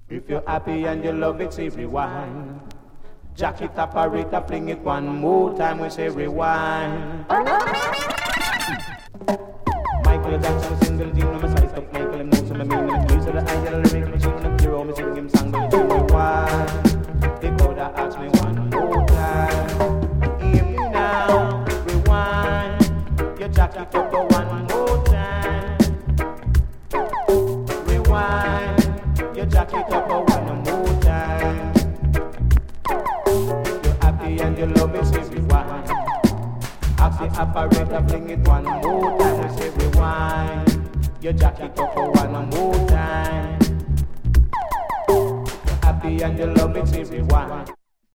If you're happy and you love it, say rewind. Jack it, operator, fling it one more time, we say rewind. Michael Jackson, single deal, no, my size up Michael, and most of my meaning, and use of the idol, lyric machine, and hero, me sing him song, but you rewind. They coulda asked me one more time. Hear me now, rewind. You jack it up for one more time. Rewind. You jack it up for one more time. If you're happy and you love it, say rewind. Ask the operator, fling it one more time, we say rewind. You jack it up for one more time. If you're happy and you love it, say rewind.